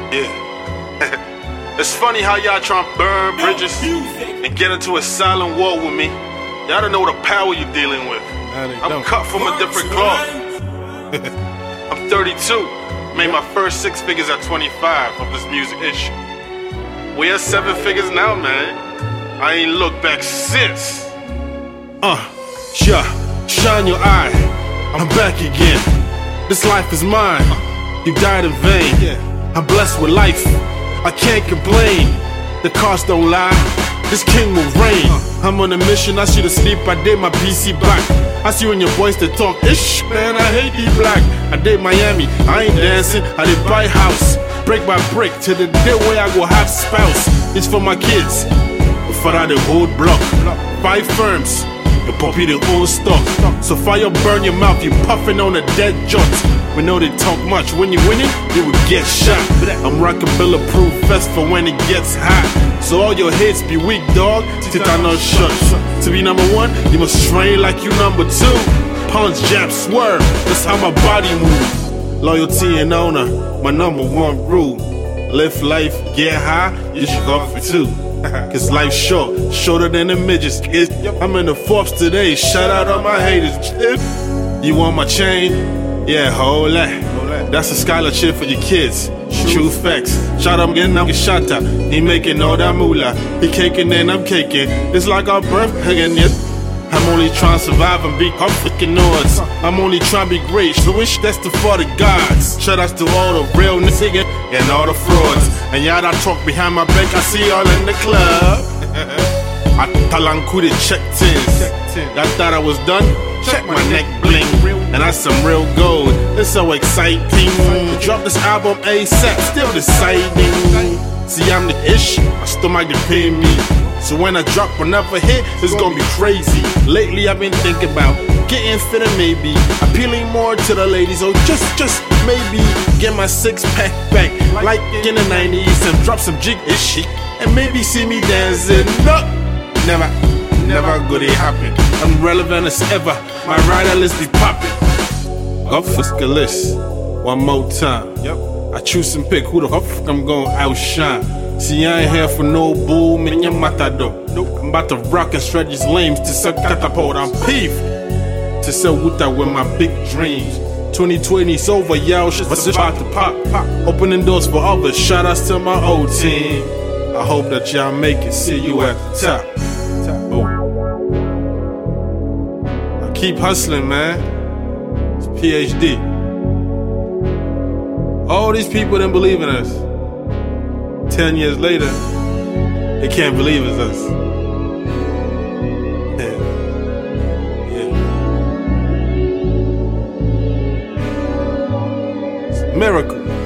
Yeah. It's funny how y'all try to burn bridges and get into a silent war with me. Y'all don't know the power you're dealing with. I'm cut from a different cloth. I'm 32. Made my first 6 figures at 25 of this music issue. We at 7 figures now, man. I ain't looked back since. Shine your eye. I'm back again. This life is mine. You died in vain. I'm blessed with life. I can't complain. The cars don't lie. This king will reign. I'm on a mission. I should have sleep. I did my PC back. I see when your boys that talk ish, man. I hate these black. I did Miami. I ain't dancing. I did buy house. Break by break to the day where I go have spouse. It's for my kids. For that the whole block. 5 firms. The puppy the own stock. So fire burn your mouth. You puffing on a dead joint. We know they talk much. When you winning, you will get shot. I'm rocking bulletproof vest for when it gets hot. So all your hits be weak, dog. Tetanus shots. To be number 1, you must train like you number 2. Punch, jab, swerve. That's how my body move. Loyalty and honor, my number 1 rule. Live life, get high, you should go for 2. Cause life's short, shorter than the midgets. I'm in the Forbes today, shout out all my haters. You want my chain? Yeah, hold that. That's a scholarship for your kids. True facts. Shout out again, I'm shot out. He making all that moolah. He caking and I'm caking. It's like our birth again, yeah. I'm only trying to survive and beat up freaking odds. I'm only trying to be great, so wish that's the for the gods. Shout outs to all the real niggas and all the frauds. And y'all that talk behind my back, I see y'all in the club. I talankuded check tins. I thought I was done. Check my neck bling. And that's some real gold. It's so exciting. Drop this album ASAP, still deciding. See, I'm the ish, my stomach can pay me. So when I drop another hit, it's gonna be crazy. Lately I've been thinking about getting fit and maybe appealing more to the ladies. Or just maybe get my 6-pack back like in the 90s and drop some jig-ish and maybe see me dancing. No, never gonna happen. I'm relevant as ever, my rider list be popping. Up for list, one more time. I choose and pick who the fuck I'm gonna outshine. See, I ain't here for no bull, man, your matador. I'm about to rock and stretch these lames to suck catapult. I'm peeved to sell Wuta with my big dreams. 2020's over, y'all, shit's about to pop. Opening doors for others, shout outs to my old team. I hope that y'all make it, see you at the top. I keep hustling, man. It's PhD. All these people didn't believe in us. 10 years later, they can't believe it's us. It's a miracle.